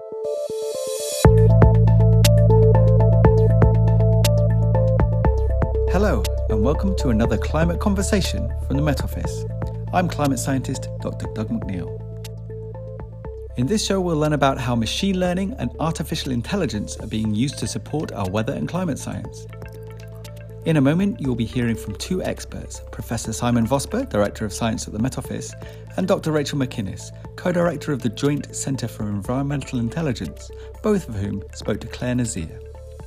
Hello, and welcome to another climate conversation from the Met Office. I'm climate scientist Dr. Doug McNeil. In this show, we'll learn about how machine learning and artificial intelligence are being used to support our weather and climate science. In a moment, you'll be hearing from two experts, Professor Simon Vosper, Director of Science at the Met Office, and Dr. Rachel McInnes, Co-Director of the Joint Centre for Environmental Intelligence, both of whom spoke to Claire Nazir.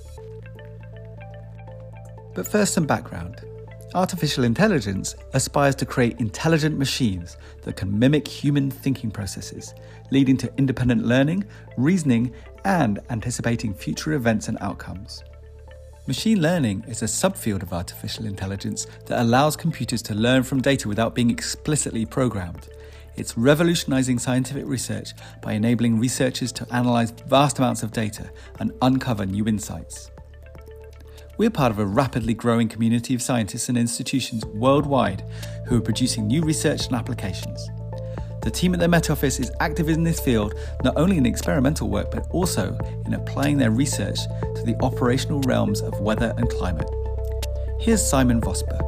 But first, some background. Artificial intelligence aspires to create intelligent machines that can mimic human thinking processes, leading to independent learning, reasoning, and anticipating future events and outcomes. Machine learning is a subfield of artificial intelligence that allows computers to learn from data without being explicitly programmed. It's revolutionizing scientific research by enabling researchers to analyze vast amounts of data and uncover new insights. We're part of a rapidly growing community of scientists and institutions worldwide who are producing new research and applications. The team at the Met Office is active in this field, not only in experimental work, but also in applying their research to the operational realms of weather and climate. Here's Simon Vosper.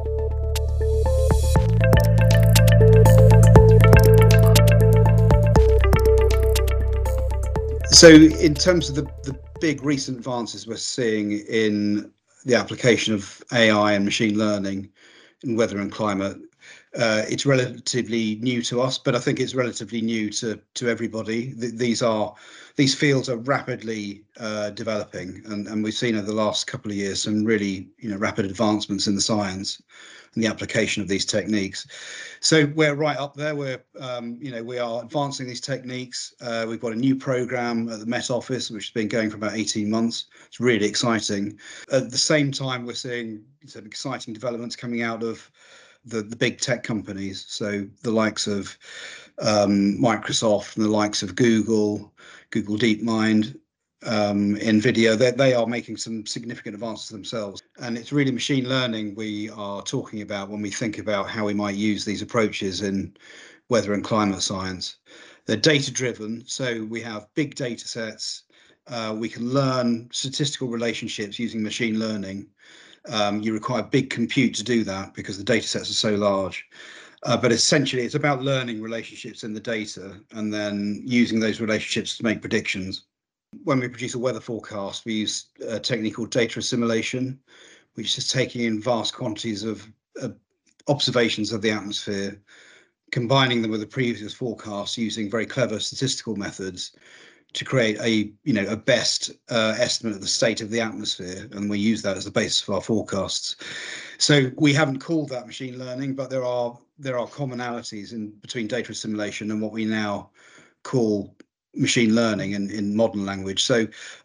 So in terms of the big recent advances we're seeing in the application of AI and machine learning in weather and climate, it's relatively new to us, but I think it's relatively new to everybody. These fields are rapidly developing, and we've seen over the last couple of years some really rapid advancements in the science and the application of these techniques. So we're right up there. We are advancing these techniques. We've got a new program at the Met Office, which has been going for about 18 months. It's really exciting. At the same time, we're seeing some exciting developments coming out of the big tech companies. So the likes of Microsoft and the likes of Google DeepMind, NVIDIA, they are making some significant advances themselves. And it's really machine learning we are talking about when we think about how we might use these approaches in weather and climate science. They're data-driven, so we have big data sets. We can learn statistical relationships using machine learning. You require big compute to do that because the data sets are so large. But essentially, it's about learning relationships in the data and then using those relationships to make predictions. When we produce a weather forecast, we use a technique called data assimilation, which is taking in vast quantities of observations of the atmosphere, combining them with the previous forecast using very clever statistical methods to create a best estimate of the state of the atmosphere, and we use that as the basis for our forecasts. So we haven't called that machine learning, but there are commonalities between data assimilation and what we now call machine learning in modern language. So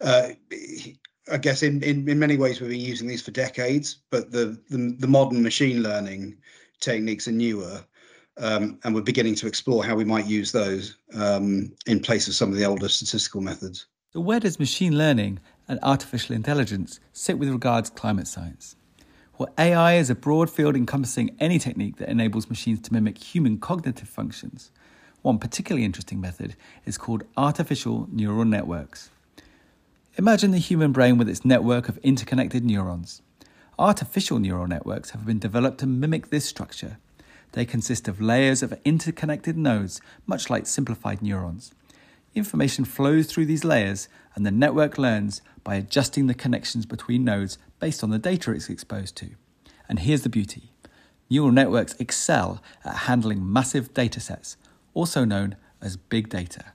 I guess in many ways we've been using these for decades, but the modern machine learning techniques are newer. And we're beginning to explore how we might use those in place of some of the older statistical methods. So where does machine learning and artificial intelligence sit with regards to climate science? Well, AI is a broad field encompassing any technique that enables machines to mimic human cognitive functions. One particularly interesting method is called artificial neural networks. Imagine the human brain with its network of interconnected neurons. Artificial neural networks have been developed to mimic this structure. They consist of layers of interconnected nodes, much like simplified neurons. Information flows through these layers, and the network learns by adjusting the connections between nodes based on the data it's exposed to. And here's the beauty. Neural networks excel at handling massive data sets, also known as big data.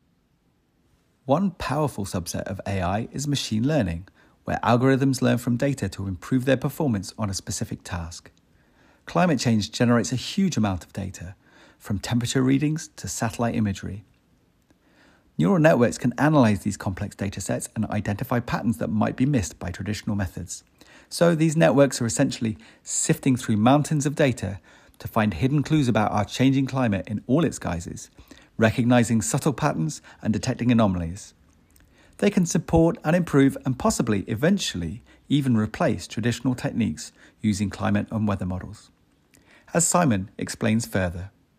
One powerful subset of AI is machine learning, where algorithms learn from data to improve their performance on a specific task. Climate change generates a huge amount of data, from temperature readings to satellite imagery. Neural networks can analyze these complex data sets and identify patterns that might be missed by traditional methods. So these networks are essentially sifting through mountains of data to find hidden clues about our changing climate in all its guises, recognizing subtle patterns and detecting anomalies. They can support and improve and possibly, eventually, even replace traditional techniques using climate and weather models. As Simon explains further.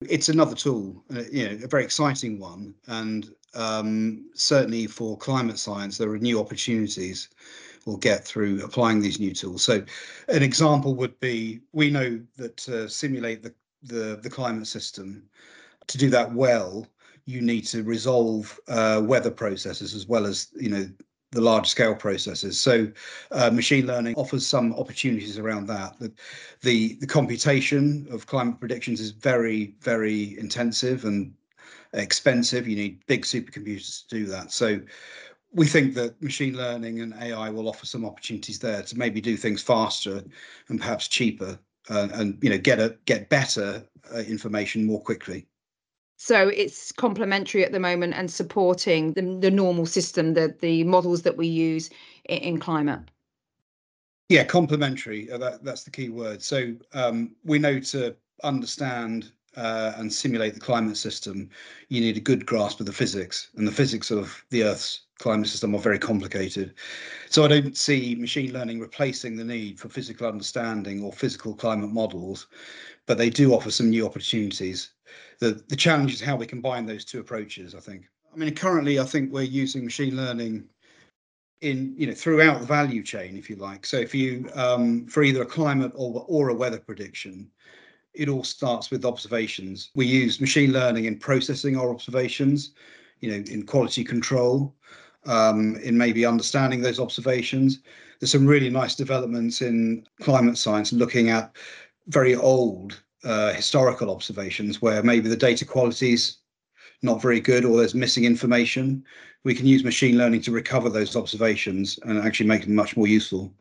It's another tool, a very exciting one, and certainly for climate science, there are new opportunities we'll get through applying these new tools. So, an example would be we know that to simulate the climate system, to do that well, you need to resolve weather processes as well as the large scale processes. So machine learning offers some opportunities around that. The computation of climate predictions is very, very intensive and expensive. You need big supercomputers to do that. So we think that machine learning and AI will offer some opportunities there to maybe do things faster and perhaps cheaper, and get better information more quickly. So it's complementary at the moment and supporting the normal system, the models that we use in climate. Yeah, complementary. That's the key word. So we know to understand and simulate the climate system, you need a good grasp of the physics, and the physics of the Earth's climate system are very complicated. So I don't see machine learning replacing the need for physical understanding or physical climate models, but they do offer some new opportunities. The challenge is how we combine those two approaches, I think. I mean, currently, I think we're using machine learning throughout the value chain, if you like. So if you for either a climate or a weather prediction, it all starts with observations. We use machine learning in processing our observations, in quality control, in maybe understanding those observations. There's some really nice developments in climate science looking at very old historical observations where maybe the data quality's not very good or there's missing information. We can use machine learning to recover those observations and actually make them much more useful.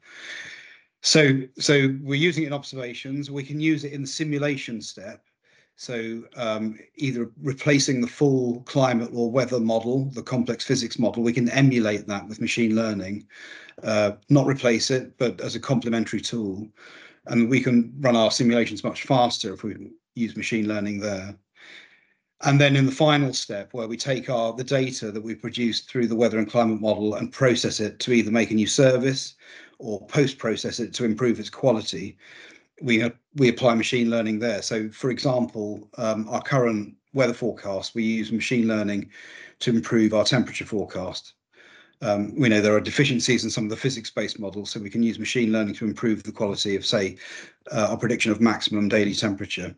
So we're using it in observations. We can use it in the simulation step. So either replacing the full climate or weather model, the complex physics model, we can emulate that with machine learning, not replace it, but as a complementary tool. And we can run our simulations much faster if we use machine learning there. And then in the final step, where we take the data that we produced through the weather and climate model and process it to either make a new service or post-process it to improve its quality, we apply machine learning there. So, for example, our current weather forecast, we use machine learning to improve our temperature forecast. We know there are deficiencies in some of the physics-based models, so we can use machine learning to improve the quality of, say, our prediction of maximum daily temperature.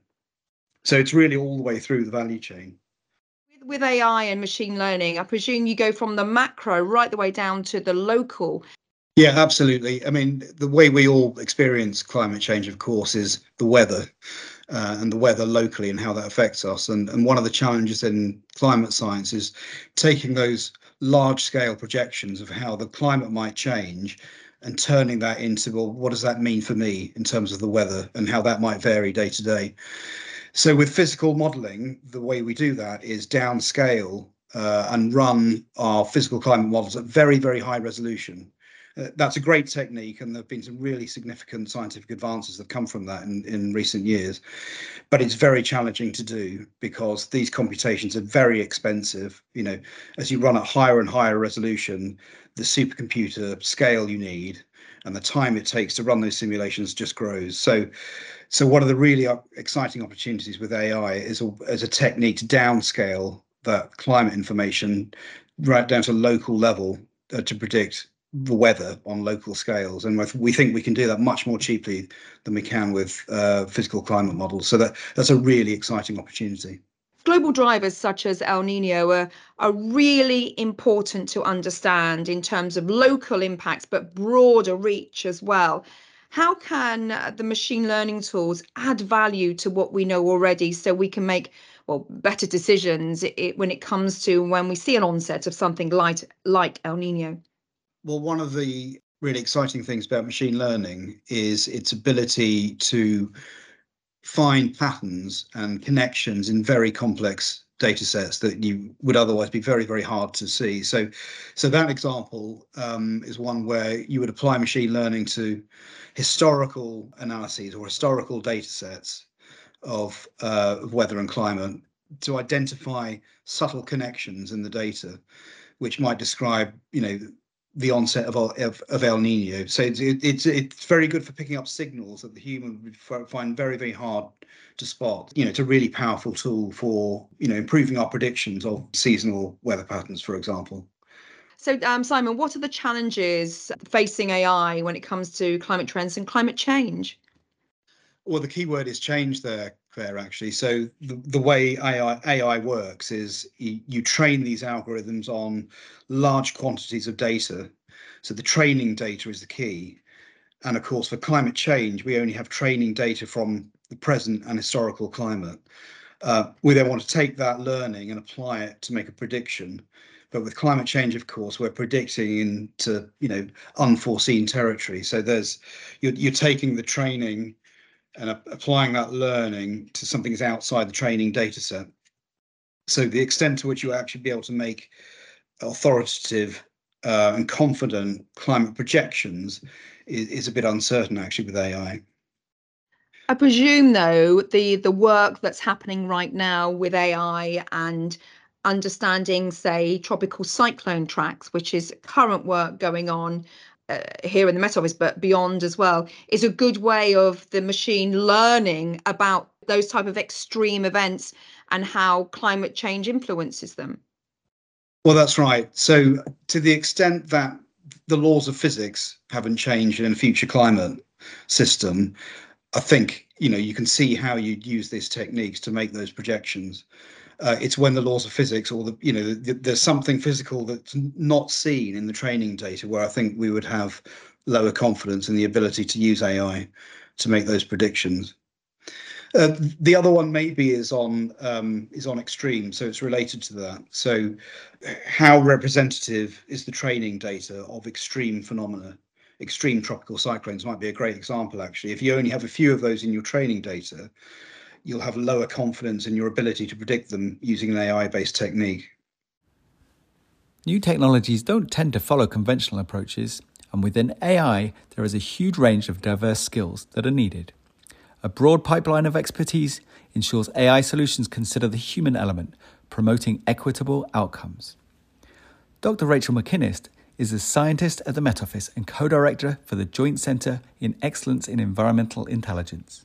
So it's really all the way through the value chain. With AI and machine learning, I presume you go from the macro right the way down to the local. Yeah, absolutely. I mean, the way we all experience climate change, of course, is the weather and the weather locally and how that affects us. And one of the challenges in climate science is taking those large scale projections of how the climate might change and turning that into, well, what does that mean for me in terms of the weather and how that might vary day to day? So with physical modeling, the way we do that is downscale and run our physical climate models at very, very high resolution. That's a great technique, and there have been some really significant scientific advances that come from that in recent years. But it's very challenging to do because these computations are very expensive. As you run at higher and higher resolution, the supercomputer scale you need and the time it takes to run those simulations just grows. So one of the really exciting opportunities with AI is as a technique to downscale that climate information right down to local level to predict the weather on local scales. And we think we can do that much more cheaply than we can with physical climate models. So that's a really exciting opportunity. Global drivers such as El Nino are really important to understand in terms of local impacts, but broader reach as well. How can the machine learning tools add value to what we know already so we can make better decisions when it comes to when we see an onset of something like El Nino? Well, one of the really exciting things about machine learning is its ability to find patterns and connections in very complex data sets that you would otherwise be very, very hard to see. So that example is one where you would apply machine learning to historical analyses or historical data sets of weather and climate to identify subtle connections in the data, which might describe, the onset of El Nino. So it's very good for picking up signals that the human would find very, very hard to spot. It's a really powerful tool for improving our predictions of seasonal weather patterns, for example. So, Simon, what are the challenges facing AI when it comes to climate trends and climate change? Well, the key word is change there, Claire, actually. So the way AI works is you train these algorithms on large quantities of data. So the training data is the key. And of course, for climate change, we only have training data from the present and historical climate. We then want to take that learning and apply it to make a prediction. But with climate change, of course, we're predicting into unforeseen territory. So you're taking the training and applying that learning to something that's outside the training data set. So the extent to which you actually be able to make authoritative and confident climate projections is a bit uncertain, actually, with AI. I presume, though, the work that's happening right now with AI and understanding, say, tropical cyclone tracks, which is current work going on here in the Met Office, but beyond as well, is a good way of the machine learning about those type of extreme events and how climate change influences them. Well, that's right. So to the extent that the laws of physics haven't changed in a future climate system, I think you can see how you'd use these techniques to make those projections. It's when the laws of physics or there's something physical that's not seen in the training data where I think we would have lower confidence in the ability to use AI to make those predictions. The other one maybe is on extreme, so it's related to that. So how representative is the training data of extreme phenomena? Extreme tropical cyclones might be a great example, actually. If you only have a few of those in your training data, you'll have lower confidence in your ability to predict them using an AI-based technique. New technologies don't tend to follow conventional approaches, and within AI, there is a huge range of diverse skills that are needed. A broad pipeline of expertise ensures AI solutions consider the human element, promoting equitable outcomes. Dr. Rachel McInnes is a scientist at the Met Office and co-director for the Joint Centre in Excellence in Environmental Intelligence.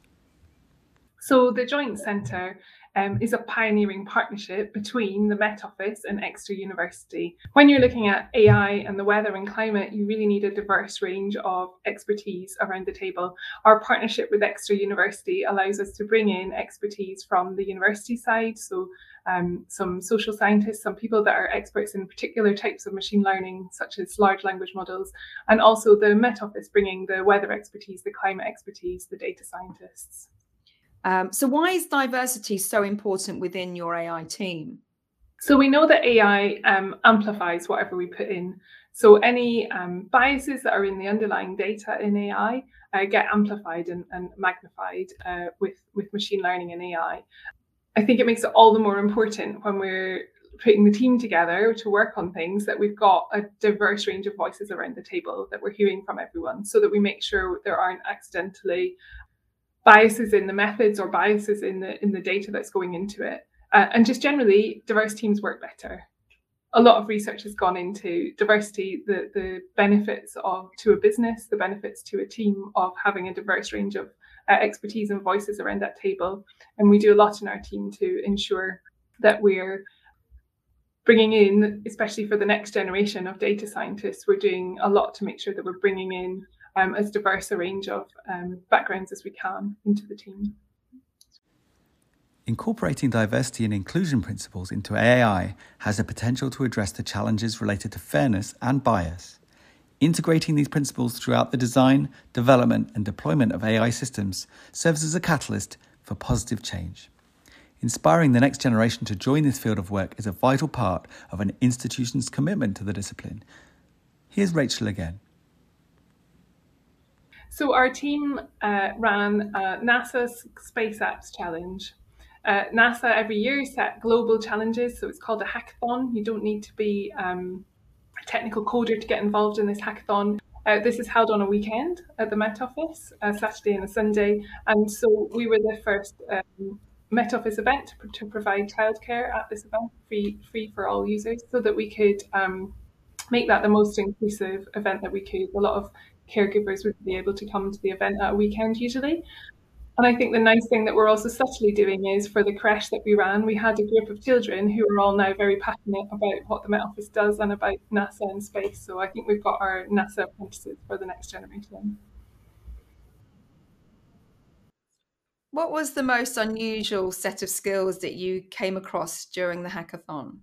So the Joint Centre is a pioneering partnership between the Met Office and Exeter University. When you're looking at AI and the weather and climate, you really need a diverse range of expertise around the table. Our partnership with Exeter University allows us to bring in expertise from the university side, so some social scientists, some people that are experts in particular types of machine learning, such as large language models, and also the Met Office bringing the weather expertise, the climate expertise, the data scientists. So why is diversity so important within your AI team? So we know that AI amplifies whatever we put in. So any biases that are in the underlying data in AI get amplified and magnified with machine learning and AI. I think it makes it all the more important when we're putting the team together to work on things that we've got a diverse range of voices around the table, that we're hearing from everyone, so that we make sure there aren't accidentally biases in the methods or biases in the data that's going into it. And just generally, diverse teams work better. A lot of research has gone into diversity, the benefits to a business, the benefits to a team of having a diverse range of expertise and voices around that table. And we do a lot in our team to ensure that we're bringing in, especially for the next generation of data scientists, we're doing a lot to make sure that we're bringing in as diverse a range of backgrounds as we can into the team. Incorporating diversity and inclusion principles into AI has the potential to address the challenges related to fairness and bias. Integrating these principles throughout the design, development, and deployment of AI systems serves as a catalyst for positive change. Inspiring the next generation to join this field of work is a vital part of an institution's commitment to the discipline. Here's Rachel again. So our team ran NASA's Space Apps Challenge. NASA every year set global challenges, so it's called a hackathon. You don't need to be a technical coder to get involved in this hackathon. This is held on a weekend at the Met Office, a Saturday and a Sunday, and so we were the first Met Office event to provide childcare at this event, free for all users, so that we could make that the most inclusive event that we could. A lot of caregivers would be able to come to the event at a weekend usually. And I think the nice thing that we're also subtly doing is for the creche that we ran, we had a group of children who are all now very passionate about what the Met Office does and about NASA and space. So I think we've got our NASA apprentices for the next generation. What was the most unusual set of skills that you came across during the hackathon?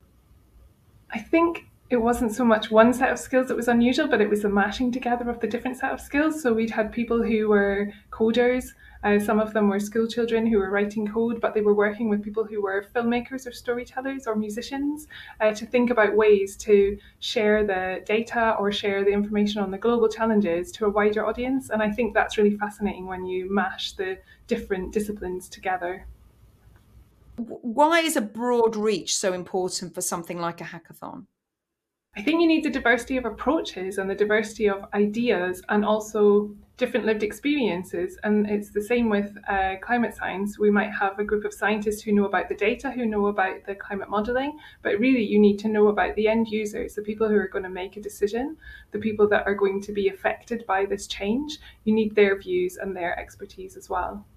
I think it wasn't so much one set of skills that was unusual, but it was the mashing together of the different set of skills. So we'd had people who were coders. Some of them were school children who were writing code, but they were working with people who were filmmakers or storytellers or musicians to think about ways to share the data or share the information on the global challenges to a wider audience. And I think that's really fascinating when you mash the different disciplines together. Why is a broad reach so important for something like a hackathon? I think you need the diversity of approaches and the diversity of ideas and also different lived experiences. And it's the same with climate science. We might have a group of scientists who know about the data, who know about the climate modelling, but really you need to know about the end users, the people who are going to make a decision, the people that are going to be affected by this change. You need their views and their expertise as well.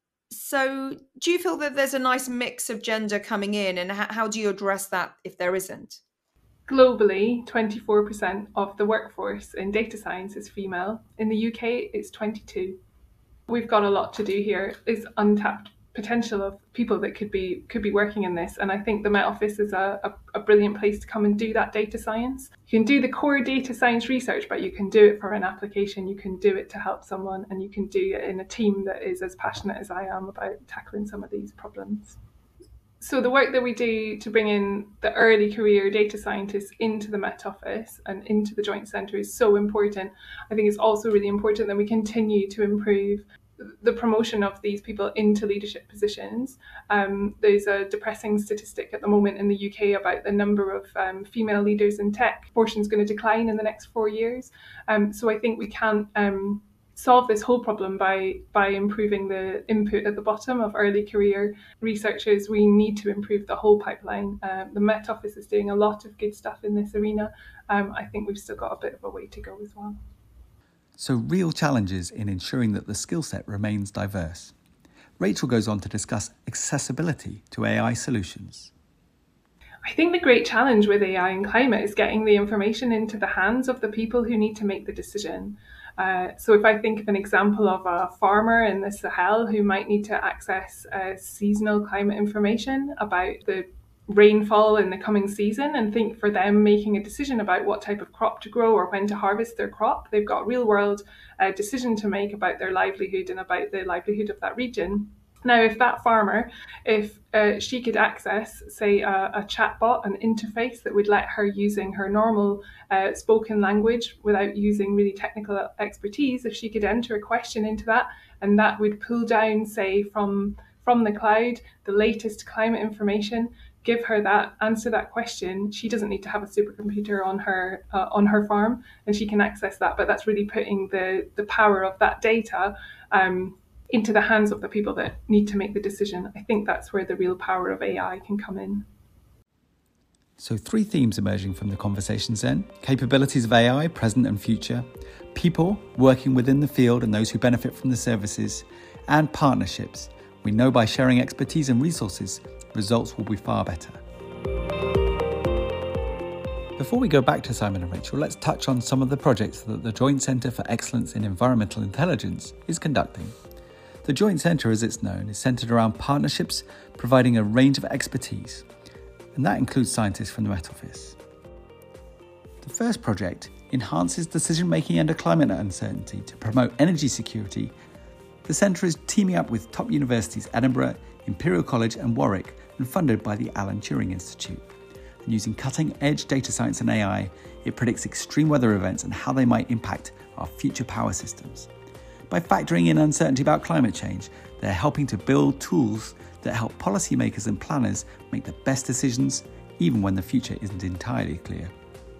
So do you feel that there's a nice mix of gender coming in, and how do you address that if there isn't? Globally, 24% of the workforce in data science is female. In the UK, it's 22%. We've got a lot to do here. It's untapped potential of people that could be working in this. And I think the Met Office is a brilliant place to come and do that data science. You can do the core data science research, but you can do it for an application. You can do it to help someone, and you can do it in a team that is as passionate as I am about tackling some of these problems. So the work that we do to bring in the early career data scientists into the Met Office and into the Joint Centre is so important. I think it's also really important that we continue to improve the promotion of these people into leadership positions. There's a depressing statistic at the moment in the UK about the number of female leaders in tech. Proportion is going to decline in the next 4 years. So I think we can't solve this whole problem by improving the input at the bottom of early career researchers. We need to improve the whole pipeline. The Met Office is doing a lot of good stuff in this arena. I think we've still got a bit of a way to go as well. So real challenges in ensuring that the skill set remains diverse. Rachel goes on to discuss accessibility to AI solutions. I think the great challenge with AI and climate is getting the information into the hands of the people who need to make the decision. So if I think of an example of a farmer in the Sahel who might need to access seasonal climate information about the rainfall in the coming season, and think for them making a decision about what type of crop to grow or when to harvest their crop, they've got a real world decision to make about their livelihood and about the livelihood of that region. Now, if that farmer, if she could access, say, a chatbot, an interface that would let her using her normal spoken language without using really technical expertise, if she could enter a question into that, and that would pull down, say, from the cloud, the latest climate information, give her that, answer that question, she doesn't need to have a supercomputer on her farm, and she can access that. But that's really putting the power of that data into the hands of the people that need to make the decision. I think that's where the real power of AI can come in. So 3 themes emerging from the conversations then: capabilities of AI, present and future, people working within the field and those who benefit from the services, and partnerships. We know by sharing expertise and resources, results will be far better. Before we go back to Simon and Rachel, let's touch on some of the projects that the Joint Centre for Excellence in Environmental Intelligence is conducting. The Joint Centre, as it's known, is centred around partnerships, providing a range of expertise, and that includes scientists from the Met Office. The first project enhances decision-making under climate uncertainty to promote energy security. The centre is teaming up with top universities Edinburgh, Imperial College and Warwick, and funded by the Alan Turing Institute. And using cutting-edge data science and AI, it predicts extreme weather events and how they might impact our future power systems. By factoring in uncertainty about climate change, they're helping to build tools that help policymakers and planners make the best decisions, even when the future isn't entirely clear.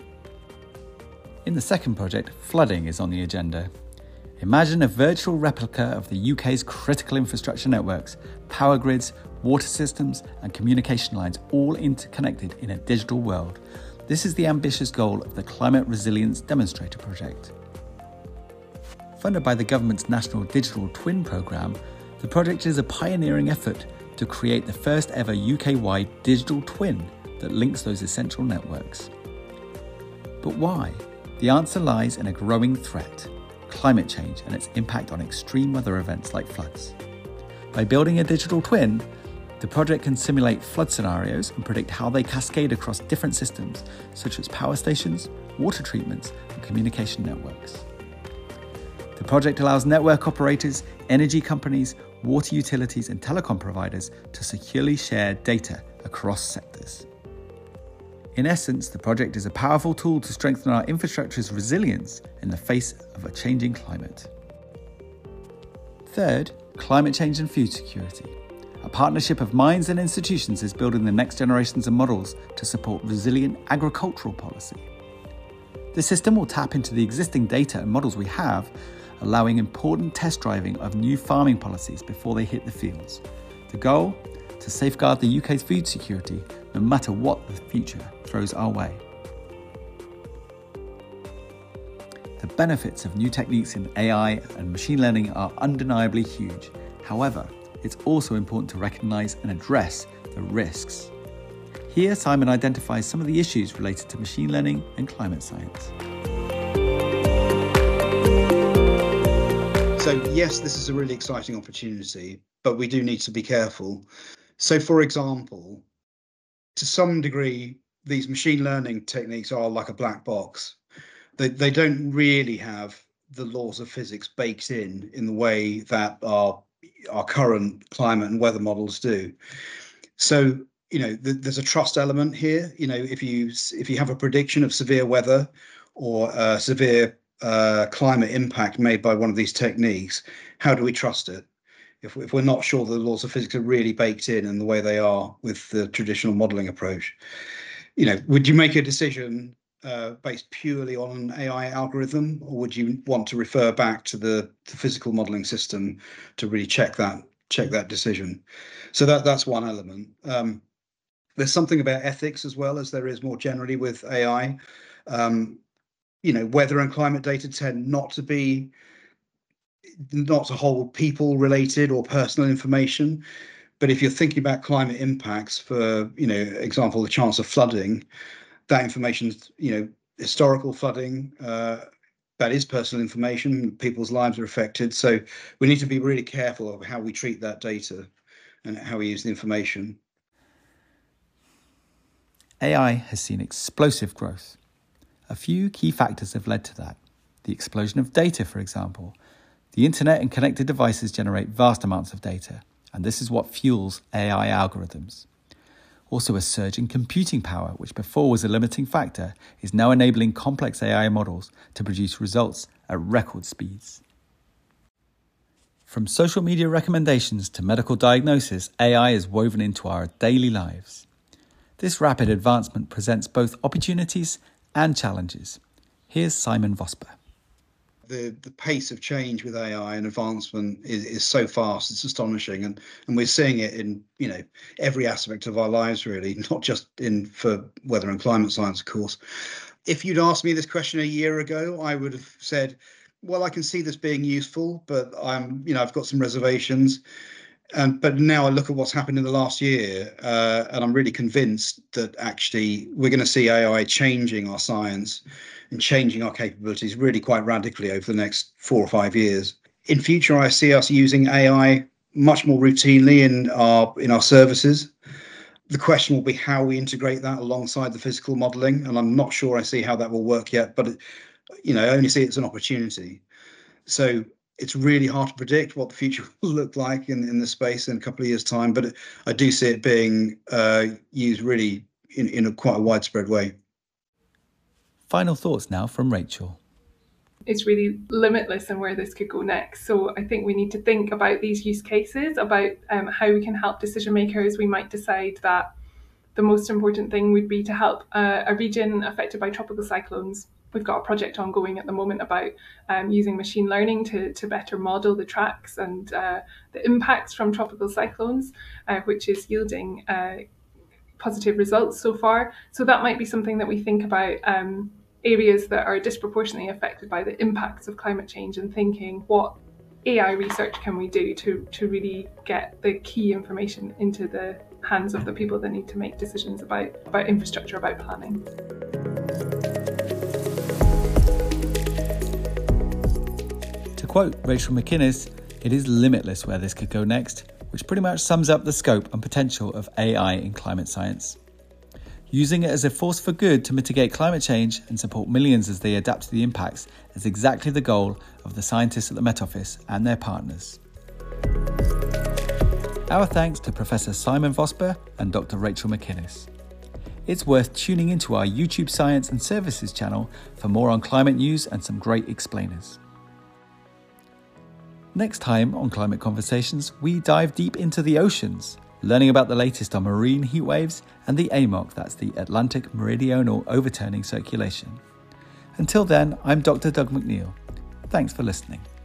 In the second project, flooding is on the agenda. Imagine a virtual replica of the UK's critical infrastructure networks, power grids, water systems and communication lines all interconnected in a digital world. This is the ambitious goal of the Climate Resilience Demonstrator Project. Funded by the government's National Digital Twin programme, the project is a pioneering effort to create the first ever UK-wide digital twin that links those essential networks. But why? The answer lies in a growing threat: climate change and its impact on extreme weather events like floods. By building a digital twin, the project can simulate flood scenarios and predict how they cascade across different systems, such as power stations, water treatments, and communication networks. The project allows network operators, energy companies, water utilities, and telecom providers to securely share data across sectors. In essence, the project is a powerful tool to strengthen our infrastructure's resilience in the face of a changing climate. Third, climate change and food security. A partnership of minds and institutions is building the next generations of models to support resilient agricultural policy. The system will tap into the existing data and models we have, allowing important test driving of new farming policies before they hit the fields. The goal? To safeguard the UK's food security, no matter what the future throws our way. The benefits of new techniques in AI and machine learning are undeniably huge. However, it's also important to recognise and address the risks. Here, Simon identifies some of the issues related to machine learning and climate science. So yes, this is a really exciting opportunity, but we do need to be careful. So for example, to some degree, these machine learning techniques are like a black box. They don't really have the laws of physics baked in the way that our current climate and weather models do. So, there's a trust element here. If you have a prediction of severe weather or severe climate impact made by one of these techniques, how do we trust it? If we're not sure the laws of physics are really baked in the way they are with the traditional modeling approach, would you make a decision based purely on an AI algorithm, or would you want to refer back to the physical modeling system to really check that decision? So that's one element. There's something about ethics as well, as there is more generally with AI. Weather and climate data tend not to hold people related or personal information. But if you're thinking about climate impacts, for example, the chance of flooding, that information, historical flooding, that is personal information. People's lives are affected. So we need to be really careful of how we treat that data and how we use the information. AI has seen explosive growth. A few key factors have led to that. The explosion of data, for example. The internet and connected devices generate vast amounts of data, and this is what fuels AI algorithms. Also, a surge in computing power, which before was a limiting factor, is now enabling complex AI models to produce results at record speeds. From social media recommendations to medical diagnosis, AI is woven into our daily lives. This rapid advancement presents both opportunities and challenges. Here's Simon Vosper. The pace of change with AI and advancement is so fast, it's astonishing, and we're seeing it in every aspect of our lives, really, not just for weather and climate science, of course. If you'd asked me this question a year ago, I would have said, well, I can see this being useful, but I've got some reservations. But now I look at what's happened in the last year, and I'm really convinced that actually we're going to see AI changing our science and changing our capabilities really quite radically over the next 4 or 5 years. In future, I see us using AI much more routinely in our services. The question will be how we integrate that alongside the physical modelling, and I'm not sure I see how that will work yet, but I only see it as an opportunity. So it's really hard to predict what the future will look like in this space in a couple of years' time, but I do see it being used really in a quite a widespread way. Final thoughts now from Rachel. It's really limitless in where this could go next. So I think we need to think about these use cases, about how we can help decision makers. We might decide that the most important thing would be to help a region affected by tropical cyclones. We've got a project ongoing at the moment about using machine learning to better model the tracks and the impacts from tropical cyclones, which is yielding positive results so far. So that might be something that we think about, areas that are disproportionately affected by the impacts of climate change, and thinking what AI research can we do to really get the key information into the hands of the people that need to make decisions about infrastructure, about planning. To quote Rachel McInnes, "It is limitless where this could go next," which pretty much sums up the scope and potential of AI in climate science. Using it as a force for good to mitigate climate change and support millions as they adapt to the impacts is exactly the goal of the scientists at the Met Office and their partners. Our thanks to Professor Simon Vosper and Dr. Rachel McInnes. It's worth tuning into our YouTube Science and Services channel for more on climate news and some great explainers. Next time on Climate Conversations, we dive deep into the oceans, learning about the latest on marine heat waves and the AMOC, that's the Atlantic Meridional Overturning Circulation. Until then, I'm Dr. Doug McNeil. Thanks for listening.